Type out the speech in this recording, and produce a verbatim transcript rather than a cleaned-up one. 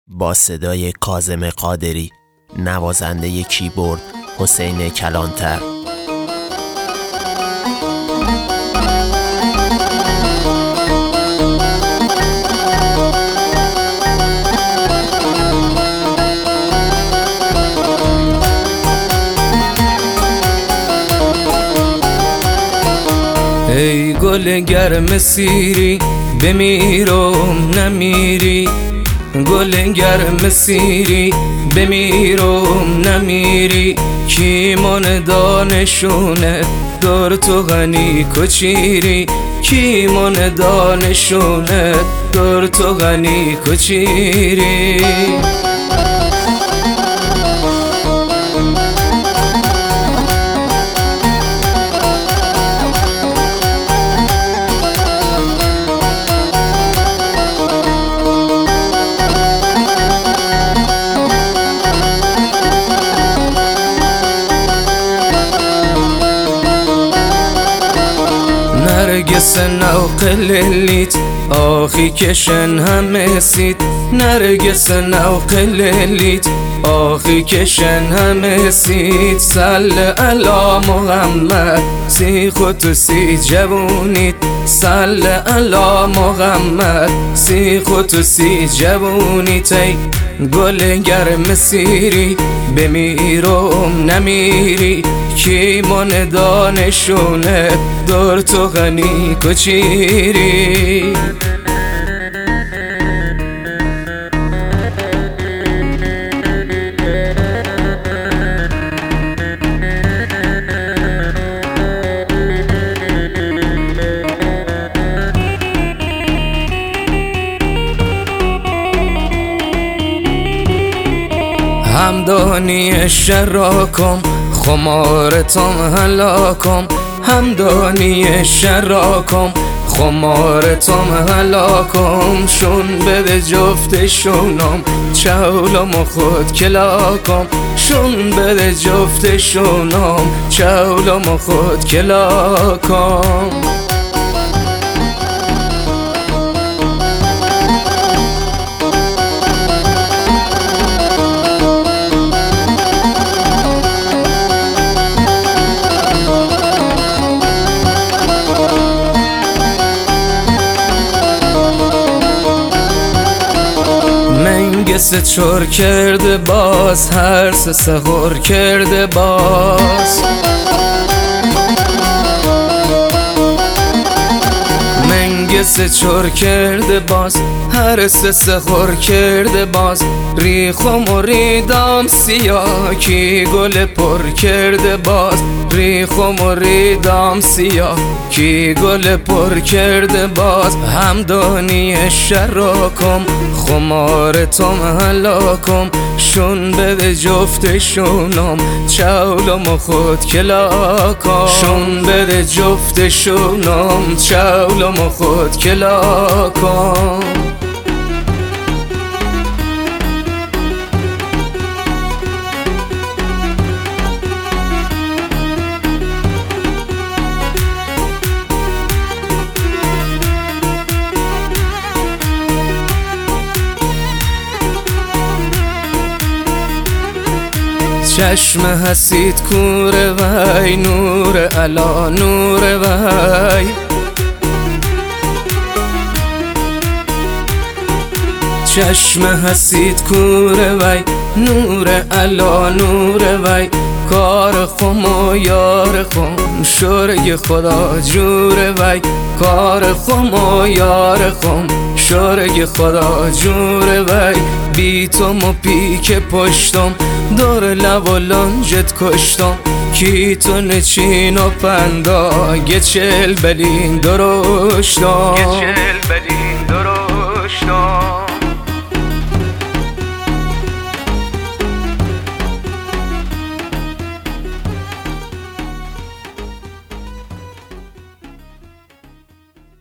با صدای کاظم قادری، نوازنده کیبورد حسین کلانتر. ای گل گرم سیری بمیرم نمیری، گل گرم سیری بمیرم نمیری، کیمان دانشونه دور تو غنی کچیری، کیمان دانشونه دور تو غنی کچیری. نرگس نوقللیت آخی کشن همه سید، نرگس نوقللیت آخی کشن همه سید، صل علی محمد سی خود سی جوونیت، صل علی محمد سی خود سی جوونیت. ای گل گرم سیری بمیرم نمیری، کیمان دانشونه دور تو غنی کچیری. همدانی شراکم خمارتم هلاکم، همدانی شراکم خمارتم هلاکم، شون بده جفتشونم چولم خود کلاکم، شون بده جفتشونم چولم خود کلاکم. منگس چور کرده باز هر سه سغور کرده باز، منگس چور کرده باز هر سه سغور کرده باز، ریخم و ریدام سیاه کی گل پر کرده باز، ریخم و ریدام سیاه کی گل پر کرده باز. همدانی شراکم خمارتم هلاکم، شون بده جفتشونم چولم خود کلاکم، شون بده جفتشونم چولم خود کلاکم. چشم حسید کوره وای نور علا نور وای، چشم حسید کوره وای نور علا نور وای، کار خم و یار خم شرگ خدا جور وای، کار خم و یار خم شرگ خدا جور وای. بی تو مو پیک پشتم دور لب و لنجت کشتم، کی تو نچین و پندا گه چل بلین درشتم،